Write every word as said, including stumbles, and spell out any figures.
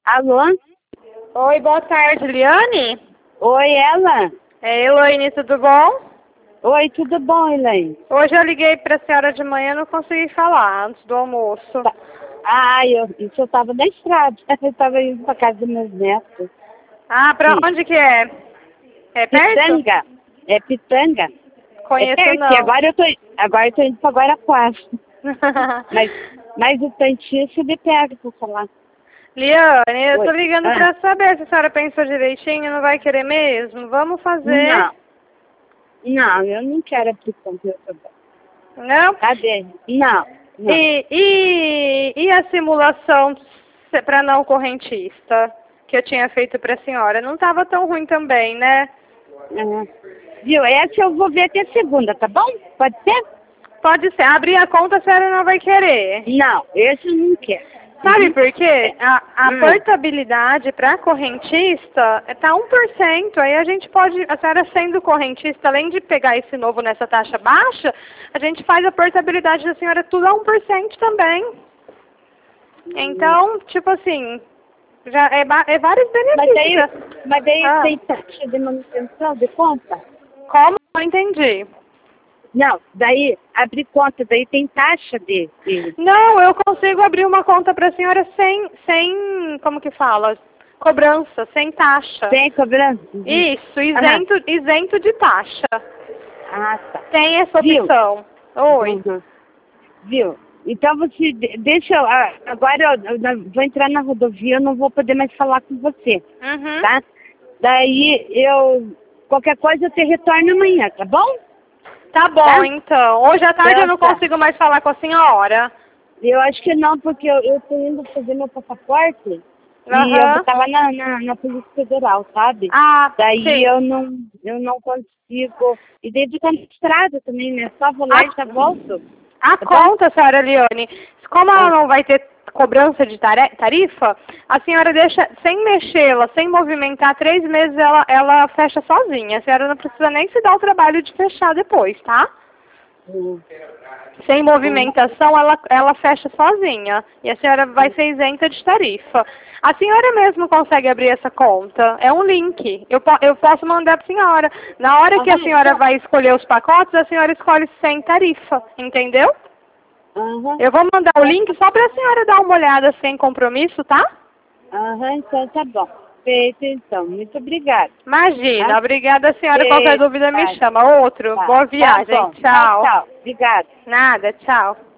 Alô? Oi, boa tarde, Liane? Oi, ela? É, Elaine, tudo bom? Oi, tudo bom, Elaine? Hoje eu liguei pra senhora de manhã e não consegui falar, antes do almoço. Tá. Ah, eu, isso eu tava na estrada. Eu tava indo pra casa dos meus netos. Ah, pra Sim. onde que é? É perto? Pitanga. É Pitanga. Conheço É perto, não. que agora eu tô, agora eu tô indo pra Guarapuava. mas, mas o tantíssimo me pega pra falar. Liane, eu Oi. tô ligando Ah, pra saber se a senhora pensou direitinho, não vai querer mesmo? Vamos fazer. não. Não, eu não quero aplicação. Não? Cadê? Não. Não. E, e, e a simulação para não correntista que eu tinha feito para a senhora? Não estava tão ruim também, né? Ah, viu? Essa eu vou ver até segunda, tá bom? Pode ser? Pode ser. Abrir a conta a senhora não vai querer. Não, esse eu não quero. Sabe Uhum. por quê? A, a Hum. portabilidade para correntista está um por cento. Aí a gente pode, a senhora sendo correntista, além de pegar esse novo nessa taxa baixa, a gente faz a portabilidade da senhora tudo a um por cento também. Então, tipo assim, já é, é vários Mas daí, benefícios. mas daí Ah, tem taxa de manutenção de conta? como? Não entendi. Não, daí abrir conta, daí tem taxa de... de... Não, eu consigo abrir uma conta para a senhora sem, sem, como que fala? Cobrança, sem taxa. Tem cobrança? Uhum. Isso, isento, isento de taxa. Ah, tá. Tem essa Viu? opção. Oi. Uhum. Viu? Então você, de- deixa eu, ah, agora eu, eu vou entrar na rodovia, eu não vou poder mais falar com você, Uhum. tá? Daí eu, qualquer coisa eu te retorno amanhã, tá bom? Tá bom, Tá? então. Hoje à tarde Então eu não tá. consigo mais falar com a senhora. Eu acho que não, porque eu, eu tô indo fazer meu passaporte e eu vou Aham. estar lá na, na, na Polícia Federal, sabe? Ah, Daí sim. eu não, eu não consigo. E daí ficar na estrada também, né? Só vou lá A, e já volto. a Tá bom? conta, senhora Leone, como ela Ah, não vai ter cobrança de tare- tarifa, a senhora deixa, sem mexê-la, sem movimentar, três meses ela, ela fecha sozinha. A senhora não precisa nem se dar o trabalho de fechar depois, tá? hum, Sem movimentação, ela, ela fecha sozinha. E a senhora vai ser isenta de tarifa. A senhora mesmo consegue abrir essa conta. É um link. Eu, po eu posso mandar para a senhora. Na hora que a aham, senhora então, vai escolher os pacotes, a senhora escolhe sem tarifa. Entendeu? aham, Eu vou mandar o link só para a senhora dar uma olhada sem compromisso, tá? aham, então tá bom. Feito então. Muito obrigada. Imagina. Tá? Obrigada, senhora. Qualquer Feito, dúvida me tá, chama. Outro. tá. Boa Tá viagem. bom. Tchau, Tchau. tchau. Obrigada. Nada. Tchau.